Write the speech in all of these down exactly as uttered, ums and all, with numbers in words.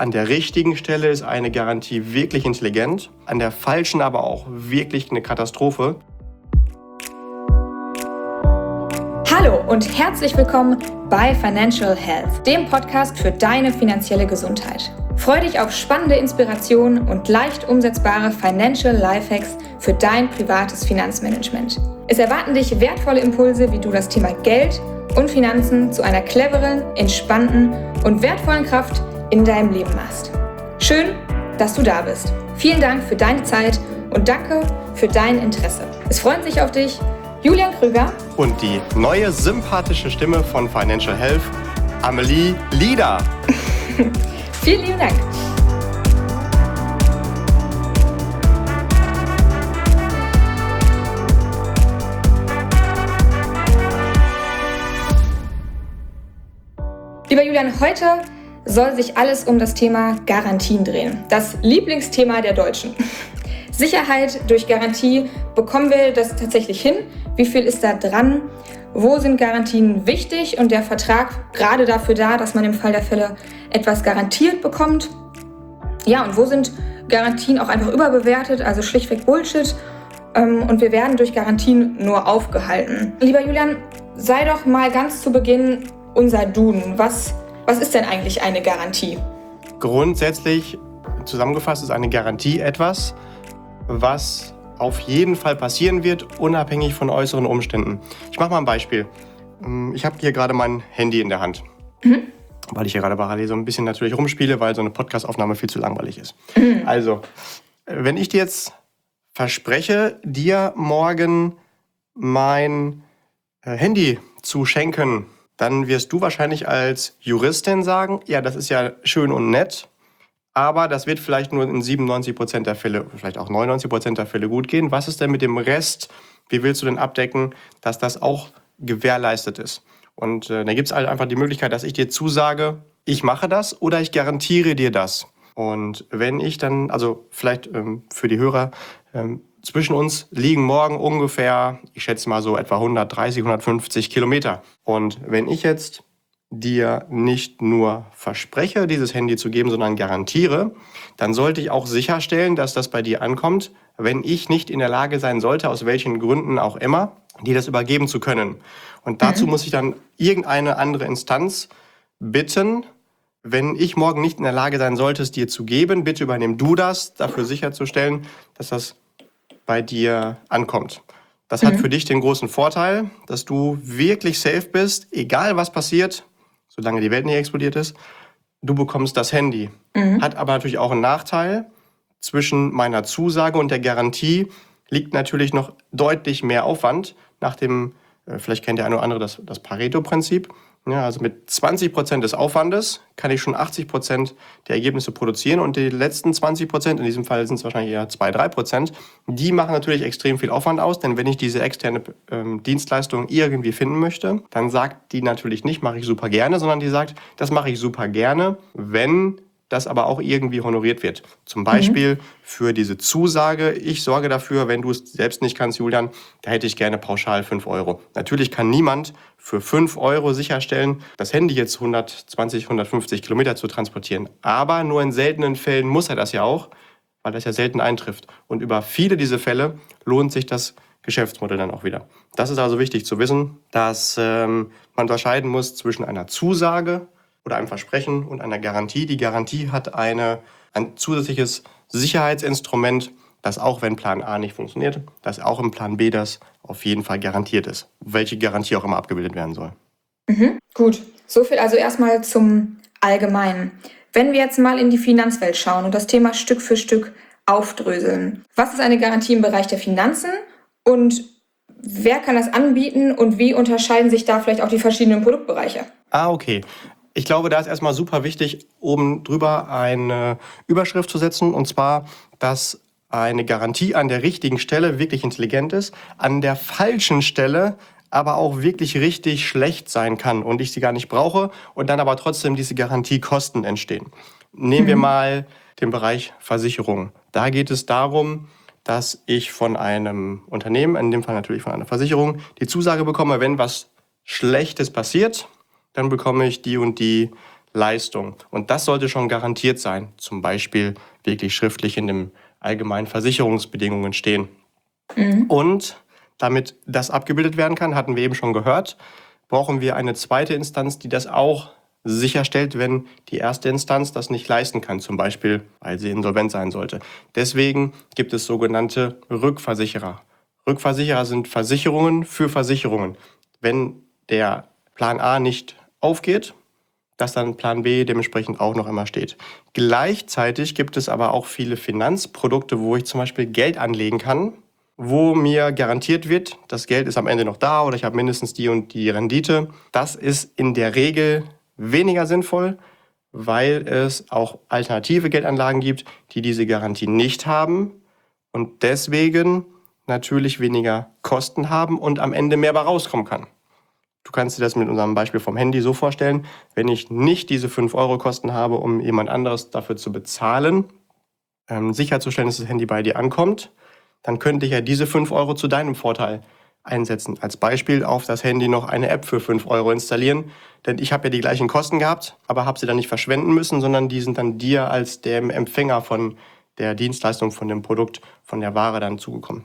An der richtigen Stelle ist eine Garantie wirklich intelligent, an der falschen aber auch wirklich eine Katastrophe. Hallo und herzlich willkommen bei Financial Health, dem Podcast für deine finanzielle Gesundheit. Freu dich auf spannende Inspirationen und leicht umsetzbare Financial Lifehacks für dein privates Finanzmanagement. Es erwarten dich wertvolle Impulse, wie du das Thema Geld und Finanzen zu einer cleveren, entspannten und wertvollen Kraft in deinem Leben machst. Schön, dass du da bist. Vielen Dank für deine Zeit und danke für dein Interesse. Es freuen sich auf dich Julian Krüger Und die neue sympathische Stimme von Financial Health, Amelie Lieder. Vielen lieben Dank. Lieber Julian, heute soll sich alles um das Thema Garantien drehen. Das Lieblingsthema der Deutschen. Sicherheit durch Garantie, bekommen wir das tatsächlich hin? Wie viel ist da dran? Wo sind Garantien wichtig und der Vertrag gerade dafür da, dass man im Fall der Fälle etwas garantiert bekommt? Ja, und wo sind Garantien auch einfach überbewertet, also schlichtweg Bullshit? Und wir werden durch Garantien nur aufgehalten. Lieber Julian, sei doch mal ganz zu Beginn unser Duden. Was, was ist denn eigentlich eine Garantie? Grundsätzlich zusammengefasst ist eine Garantie etwas, was auf jeden Fall passieren wird, unabhängig von äußeren Umständen. Ich mache mal ein Beispiel. Ich habe hier gerade mein Handy in der Hand, mhm. weil ich hier gerade parallel so ein bisschen natürlich rumspiele, weil so eine Podcast-Aufnahme viel zu langweilig ist. Mhm. Also, wenn ich dir jetzt verspreche, dir morgen mein Handy zu schenken, dann wirst du wahrscheinlich als Juristin sagen, ja, das ist ja schön und nett, aber das wird vielleicht nur in siebenundneunzig Prozent der Fälle, vielleicht auch neunundneunzig Prozent der Fälle gut gehen. Was ist denn mit dem Rest? Wie willst du denn abdecken, dass das auch gewährleistet ist? Und äh, da gibt es halt einfach die Möglichkeit, dass ich dir zusage, ich mache das oder ich garantiere dir das. Und wenn ich dann, also vielleicht ähm, für die Hörer, ähm, zwischen uns liegen morgen ungefähr, ich schätze mal so etwa hundertdreißig, hundertfünfzig Kilometer. Und wenn ich jetzt dir nicht nur verspreche, dieses Handy zu geben, sondern garantiere, dann sollte ich auch sicherstellen, dass das bei dir ankommt, wenn ich nicht in der Lage sein sollte, aus welchen Gründen auch immer, dir das übergeben zu können. Und dazu mhm. muss ich dann irgendeine andere Instanz bitten, wenn ich morgen nicht in der Lage sein sollte, es dir zu geben, bitte übernimm du das, dafür sicherzustellen, dass das bei dir ankommt. Das mhm. hat für dich den großen Vorteil, dass du wirklich safe bist, egal was passiert, solange die Welt nicht explodiert ist, du bekommst das Handy. Mhm. Hat aber natürlich auch einen Nachteil. Zwischen meiner Zusage und der Garantie liegt natürlich noch deutlich mehr Aufwand. Nach dem, vielleicht kennt der eine oder andere das, das Pareto-Prinzip. Ja, also mit zwanzig Prozent des Aufwandes kann ich schon achtzig Prozent der Ergebnisse produzieren und die letzten zwanzig Prozent, in diesem Fall sind es wahrscheinlich eher zwei bis drei Prozent, die machen natürlich extrem viel Aufwand aus, denn wenn ich diese externe ähm, Dienstleistung irgendwie finden möchte, dann sagt die natürlich nicht, mache ich super gerne, sondern die sagt, das mache ich super gerne, wenn das aber auch irgendwie honoriert wird. Zum Beispiel mhm. für diese Zusage, ich sorge dafür, wenn du es selbst nicht kannst, Julian, da hätte ich gerne pauschal fünf Euro. Natürlich kann niemand für fünf Euro sicherstellen, das Handy jetzt hundertzwanzig, hundertfünfzig Kilometer zu transportieren. Aber nur in seltenen Fällen muss er das ja auch, weil das ja selten eintrifft. Und über viele dieser Fälle lohnt sich das Geschäftsmodell dann auch wieder. Das ist also wichtig zu wissen, dass ähm, man unterscheiden muss zwischen einer Zusage oder einem Versprechen und einer Garantie. Die Garantie hat eine, ein zusätzliches Sicherheitsinstrument, dass auch wenn Plan A nicht funktioniert, dass auch im Plan B das auf jeden Fall garantiert ist, welche Garantie auch immer abgebildet werden soll. Mhm, gut, so viel also erstmal zum Allgemeinen. Wenn wir jetzt mal in die Finanzwelt schauen und das Thema Stück für Stück aufdröseln, was ist eine Garantie im Bereich der Finanzen und wer kann das anbieten und wie unterscheiden sich da vielleicht auch die verschiedenen Produktbereiche? Ah, okay. Ich glaube, da ist erstmal super wichtig, oben drüber eine Überschrift zu setzen, und zwar, dass eine Garantie an der richtigen Stelle wirklich intelligent ist, an der falschen Stelle aber auch wirklich richtig schlecht sein kann und ich sie gar nicht brauche und dann aber trotzdem diese Garantiekosten entstehen. Nehmen mhm. wir mal den Bereich Versicherung. Da geht es darum, dass ich von einem Unternehmen, in dem Fall natürlich von einer Versicherung, die Zusage bekomme, wenn was Schlechtes passiert, dann bekomme ich die und die Leistung. Und das sollte schon garantiert sein, zum Beispiel wirklich schriftlich in den allgemeinen Versicherungsbedingungen stehen. Mhm. Und damit das abgebildet werden kann, hatten wir eben schon gehört, brauchen wir eine zweite Instanz, die das auch sicherstellt, wenn die erste Instanz das nicht leisten kann, zum Beispiel, weil sie insolvent sein sollte. Deswegen gibt es sogenannte Rückversicherer. Rückversicherer sind Versicherungen für Versicherungen. Wenn der Plan A nicht aufgeht, dass dann Plan B dementsprechend auch noch immer steht. Gleichzeitig gibt es aber auch viele Finanzprodukte, wo ich zum Beispiel Geld anlegen kann, wo mir garantiert wird, das Geld ist am Ende noch da oder ich habe mindestens die und die Rendite. Das ist in der Regel weniger sinnvoll, weil es auch alternative Geldanlagen gibt, die diese Garantie nicht haben und deswegen natürlich weniger Kosten haben und am Ende mehr bei rauskommen kann. Du kannst dir das mit unserem Beispiel vom Handy so vorstellen, wenn ich nicht diese fünf Euro Kosten habe, um jemand anderes dafür zu bezahlen, ähm, sicherzustellen, dass das Handy bei dir ankommt, dann könnte ich ja diese fünf Euro zu deinem Vorteil einsetzen. Als Beispiel auf das Handy noch eine App für fünf Euro installieren, denn ich habe ja die gleichen Kosten gehabt, aber habe sie dann nicht verschwenden müssen, sondern die sind dann dir als dem Empfänger von der Dienstleistung, von dem Produkt, von der Ware dann zugekommen.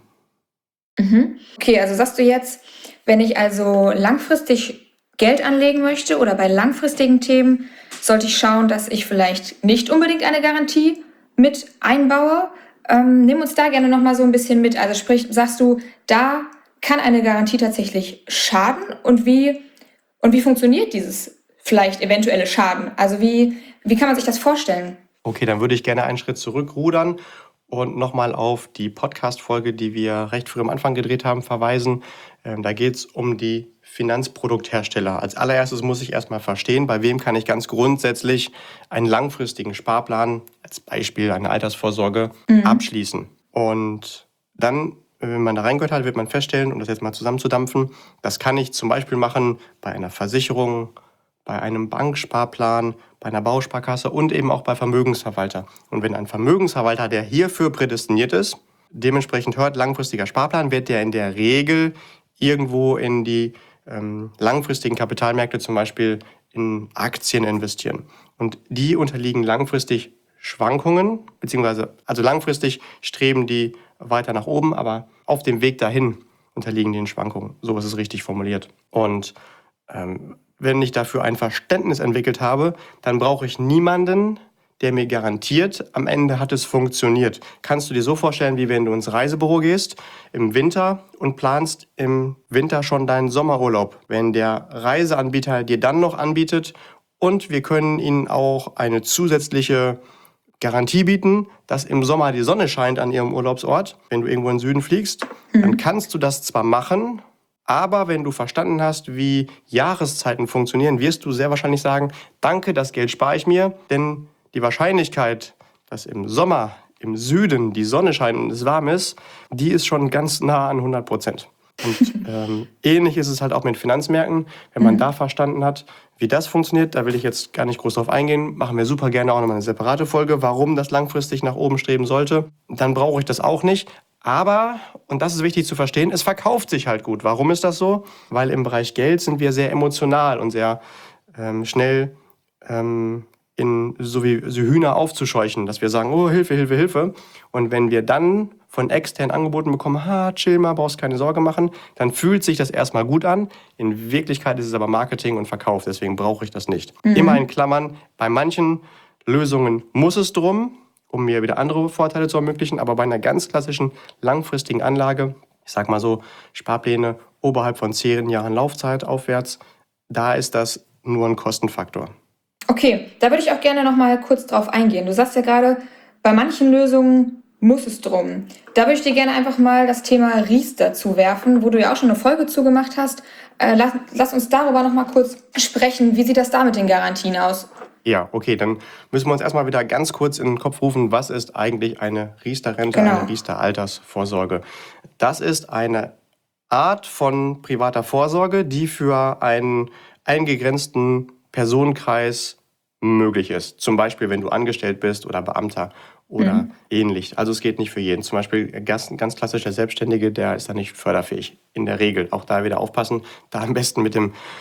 Mhm. Okay, also sagst du jetzt, wenn ich also langfristig Geld anlegen möchte oder bei langfristigen Themen, sollte ich schauen, dass ich vielleicht nicht unbedingt eine Garantie mit einbaue. Ähm, nimm uns da gerne nochmal so ein bisschen mit. Also sprich, sagst du, da kann eine Garantie tatsächlich schaden? Und wie, und wie funktioniert dieses vielleicht eventuelle Schaden? Also wie, wie kann man sich das vorstellen? Okay, dann würde ich gerne einen Schritt zurückrudern und nochmal auf die Podcast-Folge, die wir recht früh am Anfang gedreht haben, verweisen. Ähm, da geht es um die Finanzprodukthersteller. Als allererstes muss ich erstmal verstehen, bei wem kann ich ganz grundsätzlich einen langfristigen Sparplan, als Beispiel eine Altersvorsorge, mhm. abschließen. Und dann, wenn man da reingehört hat, wird man feststellen, um das jetzt mal zusammenzudampfen, das kann ich zum Beispiel machen bei einer Versicherung, bei einem Banksparplan, bei einer Bausparkasse und eben auch bei Vermögensverwalter. Und wenn ein Vermögensverwalter, der hierfür prädestiniert ist, dementsprechend hört, langfristiger Sparplan, wird der in der Regel irgendwo in die ähm, langfristigen Kapitalmärkte, zum Beispiel in Aktien investieren. Und die unterliegen langfristig Schwankungen, beziehungsweise also langfristig streben die weiter nach oben, aber auf dem Weg dahin unterliegen den Schwankungen. So ist es richtig formuliert. Und ähm, wenn ich dafür ein Verständnis entwickelt habe, dann brauche ich niemanden, der mir garantiert, am Ende hat es funktioniert. Kannst du dir so vorstellen, wie wenn du ins Reisebüro gehst im Winter und planst im Winter schon deinen Sommerurlaub. Wenn der Reiseanbieter dir dann noch anbietet und wir können ihnen auch eine zusätzliche Garantie bieten, dass im Sommer die Sonne scheint an ihrem Urlaubsort, wenn du irgendwo in den Süden fliegst, mhm. dann kannst du das zwar machen, aber wenn du verstanden hast, wie Jahreszeiten funktionieren, wirst du sehr wahrscheinlich sagen, danke, das Geld spare ich mir, denn die Wahrscheinlichkeit, dass im Sommer im Süden die Sonne scheint und es warm ist, die ist schon ganz nah an hundert Prozent. Und ähm, ähnlich ist es halt auch mit Finanzmärkten. Wenn man mhm. da verstanden hat, wie das funktioniert, da will ich jetzt gar nicht groß drauf eingehen, machen wir super gerne auch nochmal eine separate Folge, warum das langfristig nach oben streben sollte. Dann brauche ich das auch nicht. Aber, und das ist wichtig zu verstehen, es verkauft sich halt gut. Warum ist das so? Weil im Bereich Geld sind wir sehr emotional und sehr ähm, schnell ähm, in so wie so Hühner aufzuscheuchen, dass wir sagen, oh, Hilfe, Hilfe, Hilfe. Und wenn wir dann von extern angeboten bekommen, ha, chill mal, brauchst keine Sorge machen, dann fühlt sich das erstmal gut an. In Wirklichkeit ist es aber Marketing und Verkauf, deswegen brauche ich das nicht. Mhm. Immer in Klammern, bei manchen Lösungen muss es drum, um mir wieder andere Vorteile zu ermöglichen. Aber bei einer ganz klassischen langfristigen Anlage, ich sag mal so, Sparpläne oberhalb von zehn Jahren Laufzeit aufwärts, da ist das nur ein Kostenfaktor. Okay, da würde ich auch gerne noch mal kurz drauf eingehen. Du sagst ja gerade, bei manchen Lösungen muss es drum. Da würde ich dir gerne einfach mal das Thema Riester zuwerfen, wo du ja auch schon eine Folge zugemacht hast. Äh, lass, lass uns darüber noch mal kurz sprechen. Wie sieht das da mit den Garantien aus? Ja, okay, dann müssen wir uns erstmal wieder ganz kurz in den Kopf rufen, was ist eigentlich eine Riester-Rente, genau. eine Riester-Altersvorsorge. Das ist eine Art von privater Vorsorge, die für einen eingegrenzten Personenkreis möglich ist. Zum Beispiel, wenn du angestellt bist oder Beamter oder mhm. ähnlich. Also es geht nicht für jeden. Zum Beispiel ganz, ganz klassisch der Selbstständige, der ist da nicht förderfähig. In der Regel. Auch da wieder aufpassen. Da am besten mit dem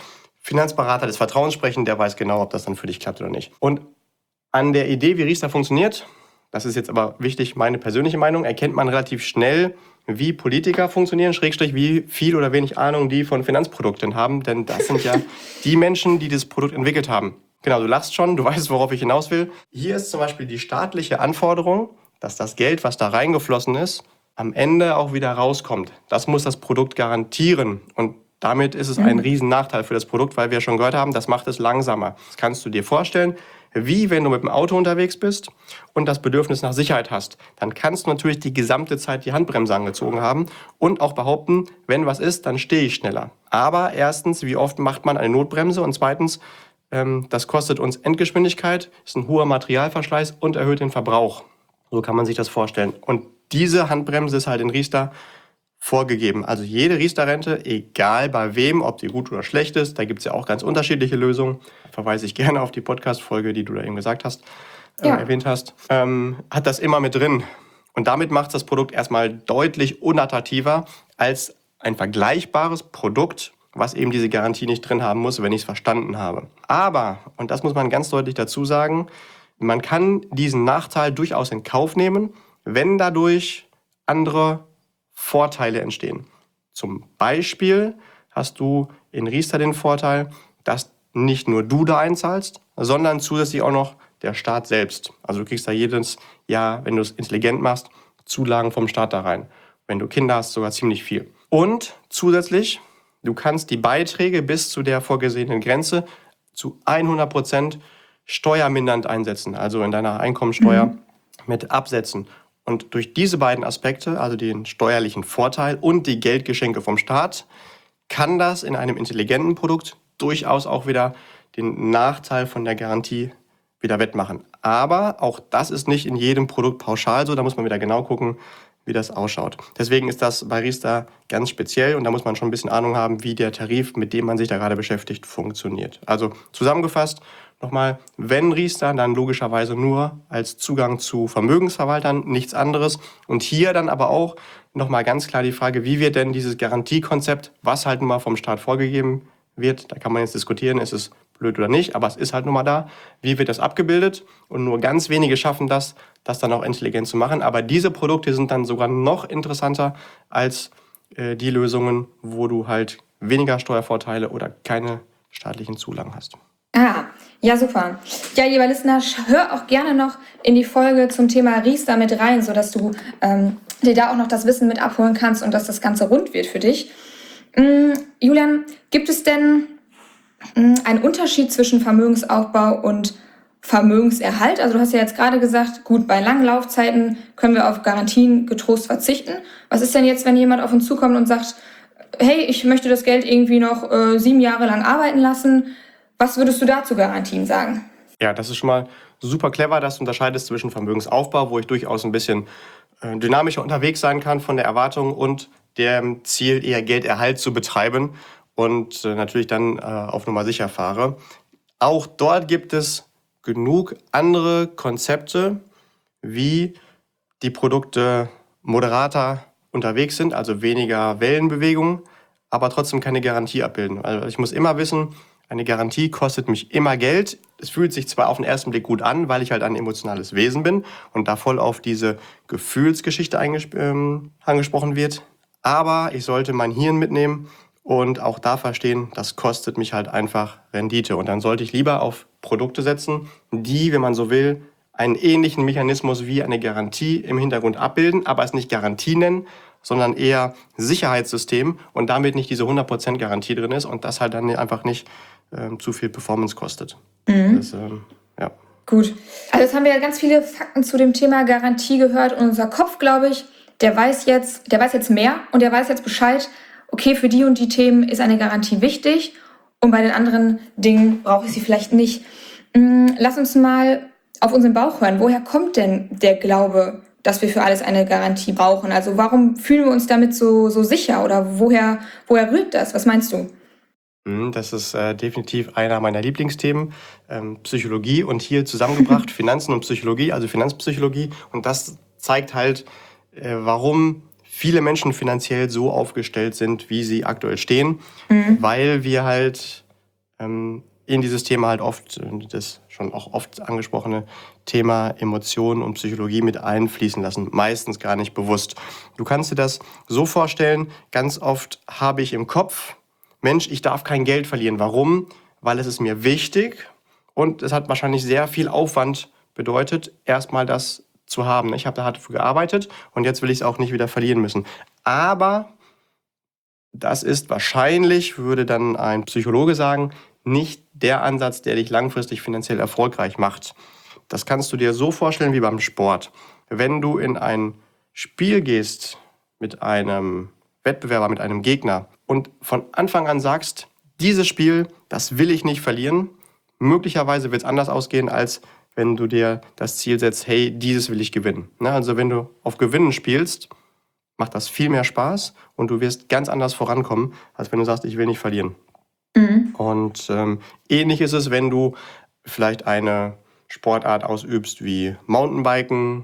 Finanzberater des Vertrauens sprechen, der weiß genau, ob das dann für dich klappt oder nicht. Und an der Idee, wie Riester funktioniert, das ist jetzt aber wichtig, meine persönliche Meinung, erkennt man relativ schnell, wie Politiker funktionieren, Schrägstrich, wie viel oder wenig Ahnung die von Finanzprodukten haben. Denn das sind ja die Menschen, die das Produkt entwickelt haben. Genau, du lachst schon, du weißt, worauf ich hinaus will. Hier ist zum Beispiel die staatliche Anforderung, dass das Geld, was da reingeflossen ist, am Ende auch wieder rauskommt. Das muss das Produkt garantieren. Und damit ist es ein riesen Nachteil für das Produkt, weil wir schon gehört haben, das macht es langsamer. Das kannst du dir vorstellen, wie wenn du mit dem Auto unterwegs bist und das Bedürfnis nach Sicherheit hast. Dann kannst du natürlich die gesamte Zeit die Handbremse angezogen haben und auch behaupten, wenn was ist, dann stehe ich schneller. Aber erstens, wie oft macht man eine Notbremse? Und zweitens, ähm, das kostet uns Endgeschwindigkeit, ist ein hoher Materialverschleiß und erhöht den Verbrauch. So kann man sich das vorstellen. Und diese Handbremse ist halt in Riester vorgegeben. Also jede Riester-Rente, egal bei wem, ob die gut oder schlecht ist, da gibt es ja auch ganz unterschiedliche Lösungen. Da verweise ich gerne auf die Podcast-Folge, die du da eben gesagt hast, äh, ja. erwähnt hast, ähm, hat das immer mit drin. Und damit macht das Produkt erstmal deutlich unattraktiver als ein vergleichbares Produkt, was eben diese Garantie nicht drin haben muss, wenn ich es verstanden habe. Aber, und das muss man ganz deutlich dazu sagen, man kann diesen Nachteil durchaus in Kauf nehmen, wenn dadurch andere Vorteile entstehen. Zum Beispiel hast du in Riester den Vorteil, dass nicht nur du da einzahlst, sondern zusätzlich auch noch der Staat selbst. Also du kriegst da jedes Jahr, wenn du es intelligent machst, Zulagen vom Staat da rein. Wenn du Kinder hast, sogar ziemlich viel. Und zusätzlich, du kannst die Beiträge bis zu der vorgesehenen Grenze zu hundert Prozent steuermindernd einsetzen, also in deiner Einkommensteuer mhm. mit absetzen. Und durch diese beiden Aspekte, also den steuerlichen Vorteil und die Geldgeschenke vom Staat, kann das in einem intelligenten Produkt durchaus auch wieder den Nachteil von der Garantie wieder wettmachen. Aber auch das ist nicht in jedem Produkt pauschal so, da muss man wieder genau gucken, wie das ausschaut. Deswegen ist das bei Riester ganz speziell und da muss man schon ein bisschen Ahnung haben, wie der Tarif, mit dem man sich da gerade beschäftigt, funktioniert. Also zusammengefasst, nochmal, wenn Riester, dann logischerweise nur als Zugang zu Vermögensverwaltern, nichts anderes. Und hier dann aber auch nochmal ganz klar die Frage, wie wird denn dieses Garantiekonzept, was halt nun mal vom Staat vorgegeben wird, da kann man jetzt diskutieren, ist es blöd oder nicht, aber es ist halt nun mal da, wie wird das abgebildet? Und nur ganz wenige schaffen das, das dann auch intelligent zu machen. Aber diese Produkte sind dann sogar noch interessanter als äh, die Lösungen, wo du halt weniger Steuervorteile oder keine staatlichen Zulagen hast. Ah, ja, super. Ja, lieber Listener, hör auch gerne noch in die Folge zum Thema Riester mit rein, sodass du ähm, dir da auch noch das Wissen mit abholen kannst und dass das Ganze rund wird für dich. Ähm, Julian, gibt es denn ähm, einen Unterschied zwischen Vermögensaufbau und Vermögenserhalt? Also du hast ja jetzt gerade gesagt, gut, bei langen Laufzeiten können wir auf Garantien getrost verzichten. Was ist denn jetzt, wenn jemand auf uns zukommt und sagt, hey, ich möchte das Geld irgendwie noch äh, sieben Jahre lang arbeiten lassen? Was würdest du dazu Garantien sagen? Ja, das ist schon mal super clever, dass du unterscheidest zwischen Vermögensaufbau, wo ich durchaus ein bisschen äh, dynamischer unterwegs sein kann von der Erwartung und dem Ziel, eher Gelderhalt zu betreiben und äh, natürlich dann äh, auf Nummer sicher fahre. Auch dort gibt es genug andere Konzepte, wie die Produkte moderater unterwegs sind, also weniger Wellenbewegungen, aber trotzdem keine Garantie abbilden. Also ich muss immer wissen, eine Garantie kostet mich immer Geld. Es fühlt sich zwar auf den ersten Blick gut an, weil ich halt ein emotionales Wesen bin und da voll auf diese Gefühlsgeschichte eingesp- ähm, angesprochen wird. Aber ich sollte mein Hirn mitnehmen und auch da verstehen, das kostet mich halt einfach Rendite. Und dann sollte ich lieber auf Produkte setzen, die, wenn man so will, einen ähnlichen Mechanismus wie eine Garantie im Hintergrund abbilden, aber es nicht Garantie nennen, sondern eher Sicherheitssystem und damit nicht diese hundert Prozent Garantie drin ist und das halt dann einfach nicht ähm, zu viel Performance kostet. Mhm. Das, ähm, ja. Gut. Also jetzt haben wir ja ganz viele Fakten zu dem Thema Garantie gehört und unser Kopf, glaube ich, der weiß jetzt, der weiß jetzt mehr und der weiß jetzt Bescheid, okay, für die und die Themen ist eine Garantie wichtig und bei den anderen Dingen brauche ich sie vielleicht nicht. Lass uns mal auf unseren Bauch hören. Woher kommt denn der Glaube, dass wir für alles eine Garantie brauchen? Also warum fühlen wir uns damit so, so sicher oder woher, woher rührt das? Was meinst du? Das ist äh, definitiv einer meiner Lieblingsthemen, ähm, Psychologie und hier zusammengebracht Finanzen und Psychologie, also Finanzpsychologie. Und das zeigt halt, äh, warum viele Menschen finanziell so aufgestellt sind, wie sie aktuell stehen, mhm. weil wir halt ähm, in dieses Thema halt oft, das schon auch oft angesprochene Thema Emotionen und Psychologie mit einfließen lassen. Meistens gar nicht bewusst. Du kannst dir das so vorstellen, ganz oft habe ich im Kopf, Mensch, ich darf kein Geld verlieren. Warum? Weil es ist mir wichtig und es hat wahrscheinlich sehr viel Aufwand bedeutet, erstmal das zu haben. Ich habe da hart dafür gearbeitet und jetzt will ich es auch nicht wieder verlieren müssen. Aber das ist wahrscheinlich, würde dann ein Psychologe sagen, nicht der Ansatz, der dich langfristig finanziell erfolgreich macht. Das kannst du dir so vorstellen wie beim Sport. Wenn du in ein Spiel gehst mit einem Wettbewerber, mit einem Gegner und von Anfang an sagst, dieses Spiel, das will ich nicht verlieren, möglicherweise wird es anders ausgehen, als wenn du dir das Ziel setzt, hey, dieses will ich gewinnen. Also wenn du auf Gewinnen spielst, macht das viel mehr Spaß und du wirst ganz anders vorankommen, als wenn du sagst, ich will nicht verlieren. Mhm. Und ähm, ähnlich ist es, wenn du vielleicht eine Sportart ausübst wie Mountainbiken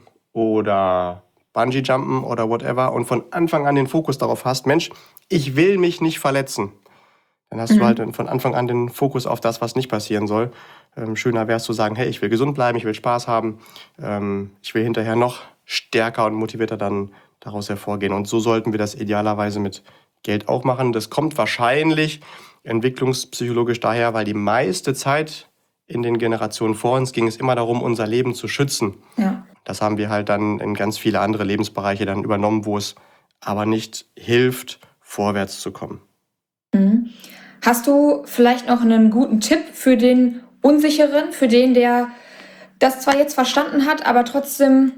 oder Bungee-Jumpen oder whatever und von Anfang an den Fokus darauf hast, Mensch, ich will mich nicht verletzen. Dann hast mhm. du halt von Anfang an den Fokus auf das, was nicht passieren soll. Ähm, schöner wäre es zu sagen, hey, ich will gesund bleiben, ich will Spaß haben, ähm, ich will hinterher noch stärker und motivierter dann daraus hervorgehen. Und so sollten wir das idealerweise mit Geld auch machen. Das kommt wahrscheinlich entwicklungspsychologisch daher, weil die meiste Zeit in den Generationen vor uns ging es immer darum, unser Leben zu schützen. Ja. Das haben wir halt dann in ganz viele andere Lebensbereiche dann übernommen, wo es aber nicht hilft, vorwärts zu kommen. Mhm. Hast du vielleicht noch einen guten Tipp für den Unsicheren, für den, der das zwar jetzt verstanden hat, aber trotzdem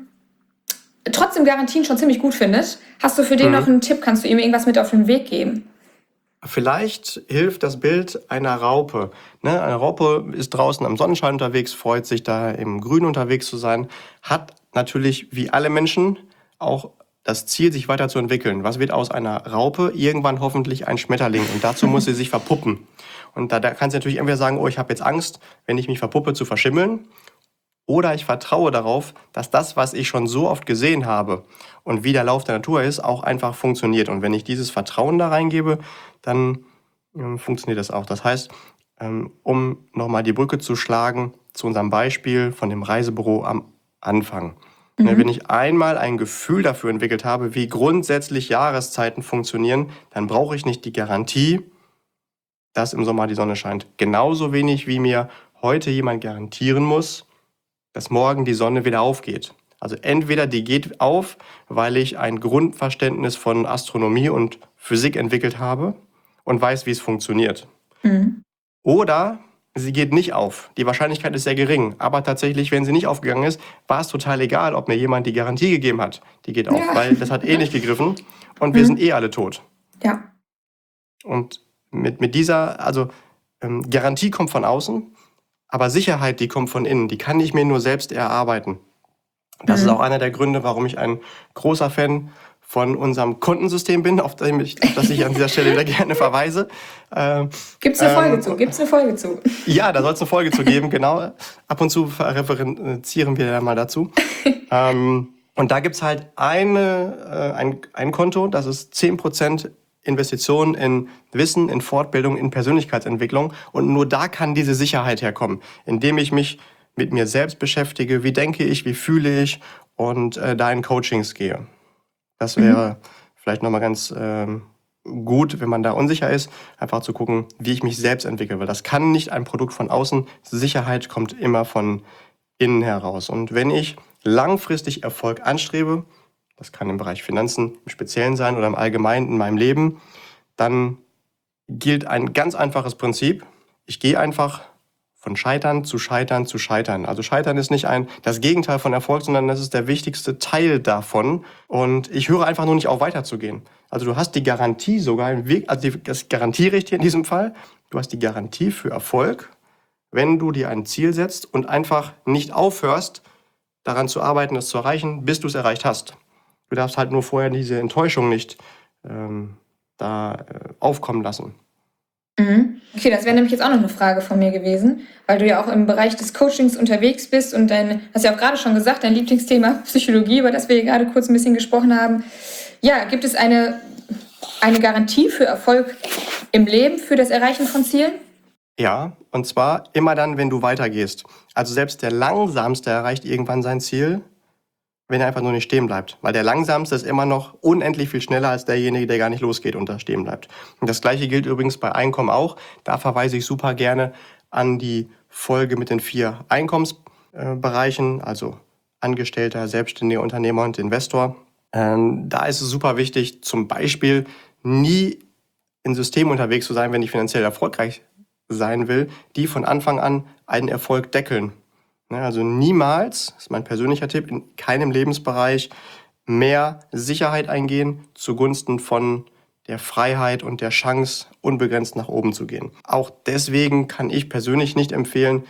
trotzdem Garantien schon ziemlich gut findet? Hast du für den mhm. noch einen Tipp? Kannst du ihm irgendwas mit auf den Weg geben? Vielleicht hilft das Bild einer Raupe. Ne? Eine Raupe ist draußen am Sonnenschein unterwegs, freut sich da im Grün unterwegs zu sein, hat natürlich wie alle Menschen auch das Ziel, sich weiterzuentwickeln. Was wird aus einer Raupe? Irgendwann hoffentlich ein Schmetterling. Und dazu muss sie sich verpuppen. Und da, da kannst du natürlich entweder sagen, oh, ich habe jetzt Angst, wenn ich mich verpuppe, zu verschimmeln. Oder ich vertraue darauf, dass das, was ich schon so oft gesehen habe und wie der Lauf der Natur ist, auch einfach funktioniert. Und wenn ich dieses Vertrauen da reingebe, dann ähm, funktioniert das auch. Das heißt, ähm, um nochmal die Brücke zu schlagen zu unserem Beispiel von dem Reisebüro am Anfang. Mhm. Wenn ich einmal ein Gefühl dafür entwickelt habe, wie grundsätzlich Jahreszeiten funktionieren, dann brauche ich nicht die Garantie, dass im Sommer die Sonne scheint. Genauso wenig wie mir heute jemand garantieren muss, dass morgen die Sonne wieder aufgeht. Also entweder die geht auf, weil ich ein Grundverständnis von Astronomie und Physik entwickelt habe und weiß, wie es funktioniert. Mhm. Oder sie geht nicht auf. Die Wahrscheinlichkeit ist sehr gering. Aber tatsächlich, wenn sie nicht aufgegangen ist, war es total egal, ob mir jemand die Garantie gegeben hat. Die geht auf, ja. Weil das hat eh nicht gegriffen und wir mhm. sind eh alle tot. Ja. Und mit, mit dieser, also ähm, Garantie kommt von außen, aber Sicherheit, die kommt von innen, die kann ich mir nur selbst erarbeiten. Das mhm. ist auch einer der Gründe, warum ich ein großer Fan von unserem Kundensystem bin, auf das ich, auf das ich an dieser Stelle wieder gerne verweise. Ähm, Gibt es eine Folge ähm, zu? Gibt's eine Folge zu? Ja, da soll es eine Folge zu geben, genau. Ab und zu referenzieren wir da mal dazu. ähm, und da gibt es halt eine, äh, ein, ein Konto, das ist zehn Prozent Investitionen in Wissen, in Fortbildung, in Persönlichkeitsentwicklung. Und nur da kann diese Sicherheit herkommen, indem ich mich mit mir selbst beschäftige. Wie denke ich, wie fühle ich und äh, da in Coachings gehe. Das wäre mhm. vielleicht nochmal ganz ähm, gut, wenn man da unsicher ist, einfach zu gucken, wie ich mich selbst entwickle. Weil das kann nicht ein Produkt von außen. Sicherheit kommt immer von innen heraus. Und wenn ich langfristig Erfolg anstrebe, das kann im Bereich Finanzen im Speziellen sein oder im Allgemeinen in meinem Leben, dann gilt ein ganz einfaches Prinzip. Ich gehe einfach von Scheitern zu Scheitern zu Scheitern. Also Scheitern ist nicht ein das Gegenteil von Erfolg, sondern das ist der wichtigste Teil davon. Und ich höre einfach nur nicht auf, weiterzugehen. Also du hast die Garantie sogar, also das Garantierecht hier in diesem Fall, du hast die Garantie für Erfolg, wenn du dir ein Ziel setzt und einfach nicht aufhörst, daran zu arbeiten, es zu erreichen, bis du es erreicht hast. Du darfst halt nur vorher diese Enttäuschung nicht ähm, da äh, aufkommen lassen. Mhm. Okay, das wäre nämlich jetzt auch noch eine Frage von mir gewesen, weil du ja auch im Bereich des Coachings unterwegs bist und dein, hast ja auch gerade schon gesagt, dein Lieblingsthema Psychologie, über das wir hier gerade kurz ein bisschen gesprochen haben. Ja, gibt es eine, eine Garantie für Erfolg im Leben, für das Erreichen von Zielen? Ja, und zwar immer dann, wenn du weitergehst. Also selbst der Langsamste erreicht irgendwann sein Ziel, wenn er einfach nur nicht stehen bleibt. Weil der Langsamste ist immer noch unendlich viel schneller als derjenige, der gar nicht losgeht und da stehen bleibt. Und das Gleiche gilt übrigens bei Einkommen auch. Da verweise ich super gerne an die Folge mit den vier Einkommensbereichen, also Angestellter, Selbstständiger, Unternehmer und Investor. Ähm, da ist es super wichtig, zum Beispiel nie in Systemen unterwegs zu sein, wenn ich finanziell erfolgreich sein will, die von Anfang an einen Erfolg deckeln. Also niemals, das ist mein persönlicher Tipp, in keinem Lebensbereich mehr Sicherheit eingehen zugunsten von der Freiheit und der Chance, unbegrenzt nach oben zu gehen. Auch deswegen kann ich persönlich nicht empfehlen,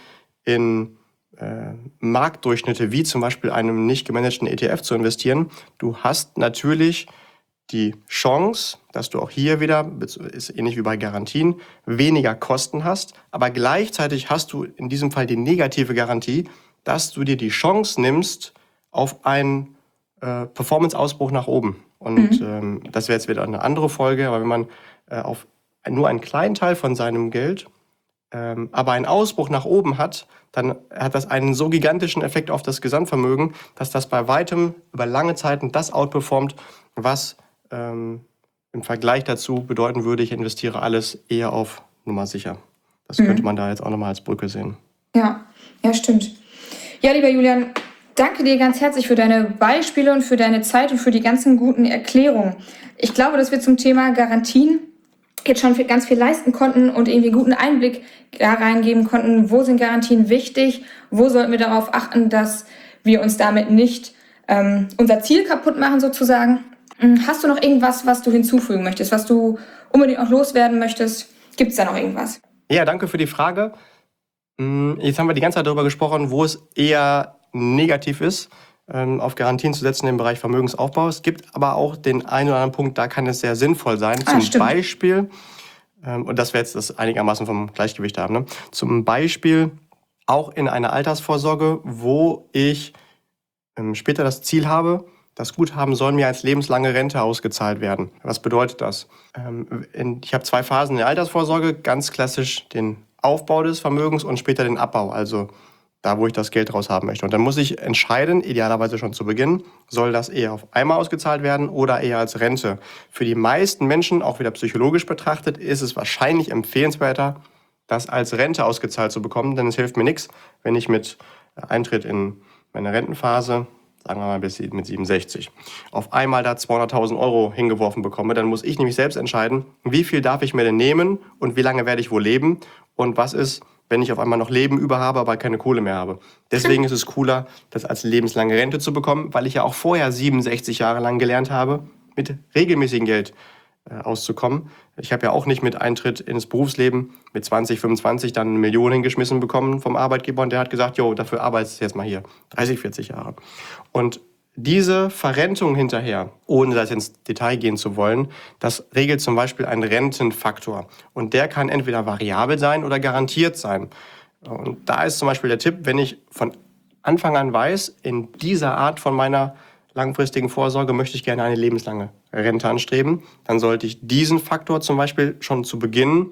in äh, Marktdurchschnitte wie zum Beispiel einem nicht gemanagten E T F zu investieren. Du hast natürlich die Chance, dass du auch hier wieder, ist ähnlich wie bei Garantien, weniger Kosten hast, aber gleichzeitig hast du in diesem Fall die negative Garantie, dass du dir die Chance nimmst auf einen äh, Performance-Ausbruch nach oben. Und mhm. ähm, das wäre jetzt wieder eine andere Folge, aber wenn man äh, auf nur einen kleinen Teil von seinem Geld, ähm, aber einen Ausbruch nach oben hat, dann hat das einen so gigantischen Effekt auf das Gesamtvermögen, dass das bei weitem über lange Zeiten das outperformt, was ähm, im Vergleich dazu bedeuten würde, ich investiere alles eher auf Nummer sicher. Das mhm. könnte man da jetzt auch nochmal als Brücke sehen. Ja, ja, stimmt. Ja, lieber Julian, danke dir ganz herzlich für deine Beispiele und für deine Zeit und für die ganzen guten Erklärungen. Ich glaube, dass wir zum Thema Garantien jetzt schon ganz viel leisten konnten und irgendwie einen guten Einblick da reingeben konnten, wo sind Garantien wichtig, wo sollten wir darauf achten, dass wir uns damit nicht ähm, unser Ziel kaputt machen sozusagen. Hast du noch irgendwas, was du hinzufügen möchtest, was du unbedingt noch loswerden möchtest? Gibt es da noch irgendwas? Ja, danke für die Frage. Jetzt haben wir die ganze Zeit darüber gesprochen, wo es eher negativ ist, auf Garantien zu setzen im Bereich Vermögensaufbau. Es gibt aber auch den einen oder anderen Punkt, da kann es sehr sinnvoll sein. Ah, Zum stimmt. Beispiel, und das wir jetzt das einigermaßen vom Gleichgewicht haben, ne? Zum Beispiel auch in einer Altersvorsorge, wo ich später das Ziel habe, das Guthaben soll mir als lebenslange Rente ausgezahlt werden. Was bedeutet das? Ich habe zwei Phasen in der Altersvorsorge, ganz klassisch den Aufbau des Vermögens und später den Abbau, also da, wo ich das Geld raus haben möchte. Und dann muss ich entscheiden, idealerweise schon zu Beginn, soll das eher auf einmal ausgezahlt werden oder eher als Rente. Für die meisten Menschen, auch wieder psychologisch betrachtet, ist es wahrscheinlich empfehlenswerter, das als Rente ausgezahlt zu bekommen, denn es hilft mir nichts, wenn ich mit Eintritt in meine Rentenphase, sagen wir mal bis mit siebenundsechzig, auf einmal da zweihunderttausend Euro hingeworfen bekomme, dann muss ich nämlich selbst entscheiden, wie viel darf ich mir denn nehmen und wie lange werde ich wohl leben und was ist, wenn ich auf einmal noch Leben über habe, aber keine Kohle mehr habe. Deswegen ist es cooler, das als lebenslange Rente zu bekommen, weil ich ja auch vorher siebenundsechzig Jahre lang gelernt habe, mit regelmäßigem Geld äh, auszukommen. Ich habe ja auch nicht mit Eintritt ins Berufsleben mit zwanzig, fünfundzwanzig dann eine Million hingeschmissen bekommen vom Arbeitgeber und der hat gesagt, jo, dafür arbeitest du jetzt mal hier, dreißig, vierzig Jahre. Und diese Verrentung hinterher, ohne das ins Detail gehen zu wollen, das regelt zum Beispiel einen Rentenfaktor. Und der kann entweder variabel sein oder garantiert sein. Und da ist zum Beispiel der Tipp, wenn ich von Anfang an weiß, in dieser Art von meiner langfristigen Vorsorge möchte ich gerne eine lebenslange Rente anstreben, dann sollte ich diesen Faktor zum Beispiel schon zu Beginn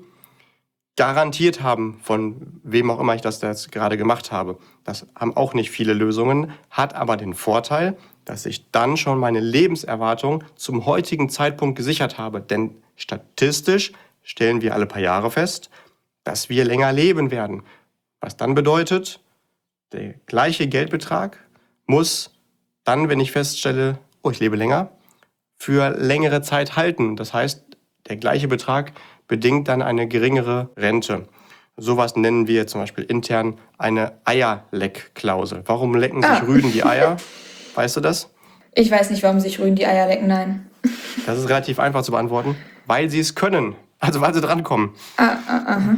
garantiert haben, von wem auch immer ich das jetzt gerade gemacht habe. Das haben auch nicht viele Lösungen, hat aber den Vorteil, dass ich dann schon meine Lebenserwartung zum heutigen Zeitpunkt gesichert habe. Denn statistisch stellen wir alle paar Jahre fest, dass wir länger leben werden. Was dann bedeutet, der gleiche Geldbetrag muss dann, wenn ich feststelle, oh, ich lebe länger, für längere Zeit halten. Das heißt, der gleiche Betrag bedingt dann eine geringere Rente. Sowas nennen wir zum Beispiel intern eine Eierleckklausel. Warum lecken sich ah. Rüden die Eier? Weißt du das? Ich weiß nicht, warum sich Rüden die Eier lecken, nein. Das ist relativ einfach zu beantworten, weil sie es können. Also weil sie drankommen. Ah, ah, aha.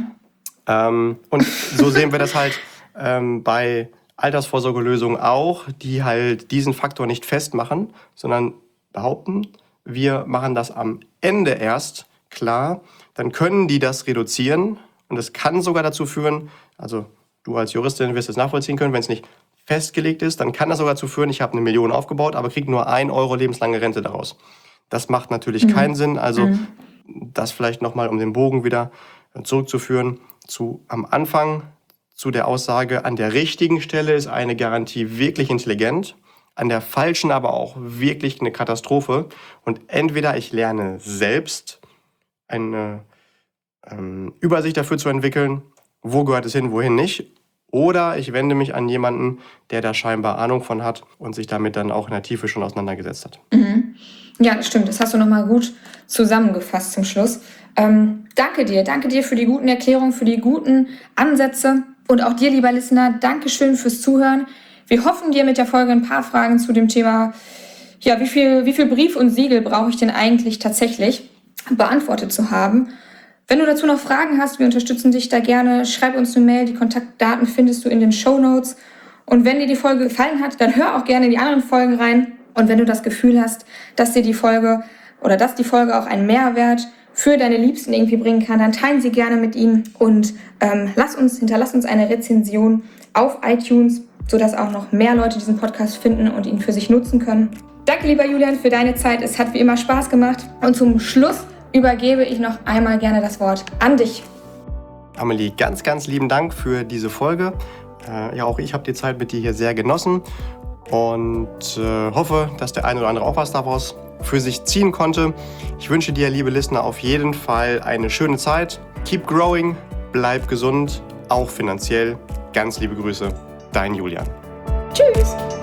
Ähm, und so sehen wir das halt ähm, bei Altersvorsorgelösungen auch, die halt diesen Faktor nicht festmachen, sondern behaupten, wir machen das am Ende erst klar, dann können die das reduzieren und es kann sogar dazu führen, also du als Juristin wirst es nachvollziehen können, wenn es nicht festgelegt ist, dann kann das sogar dazu führen, ich habe eine Million aufgebaut, aber kriege nur ein Euro lebenslange Rente daraus. Das macht natürlich mhm. keinen Sinn, also mhm. das vielleicht nochmal, um den Bogen wieder zurückzuführen. zu, am Anfang zu der Aussage, an der richtigen Stelle ist eine Garantie wirklich intelligent, an der falschen aber auch wirklich eine Katastrophe. Und entweder ich lerne selbst eine ähm, Übersicht dafür zu entwickeln, wo gehört es hin, wohin nicht, oder ich wende mich an jemanden, der da scheinbar Ahnung von hat und sich damit dann auch in der Tiefe schon auseinandergesetzt hat. Mhm. Ja, das stimmt. Das hast du nochmal gut zusammengefasst zum Schluss. Ähm, danke dir. Danke dir für die guten Erklärungen, für die guten Ansätze. Und auch dir, lieber Listener, Dankeschön fürs Zuhören. Wir hoffen, dir mit der Folge ein paar Fragen zu dem Thema, ja, wie viel, wie viel Brief und Siegel brauche ich denn eigentlich tatsächlich, beantwortet zu haben. Wenn du dazu noch Fragen hast, wir unterstützen dich da gerne. Schreib uns eine Mail, die Kontaktdaten findest du in den Shownotes. Und wenn dir die Folge gefallen hat, dann hör auch gerne in die anderen Folgen rein. Und wenn du das Gefühl hast, dass dir die Folge oder dass die Folge auch einen Mehrwert für deine Liebsten irgendwie bringen kann, dann teilen sie gerne mit ihnen und ähm, lass uns, hinterlass uns eine Rezension auf iTunes, sodass auch noch mehr Leute diesen Podcast finden und ihn für sich nutzen können. Danke, lieber Julian, für deine Zeit. Es hat wie immer Spaß gemacht. Und zum Schluss übergebe ich noch einmal gerne das Wort an dich. Amelie, ganz, ganz lieben Dank für diese Folge. Äh, ja, auch ich habe die Zeit mit dir hier sehr genossen und äh, hoffe, dass der eine oder andere auch was daraus für sich ziehen konnte. Ich wünsche dir, liebe Listener, auf jeden Fall eine schöne Zeit. Keep growing, bleib gesund, auch finanziell. Ganz liebe Grüße, dein Julian. Tschüss!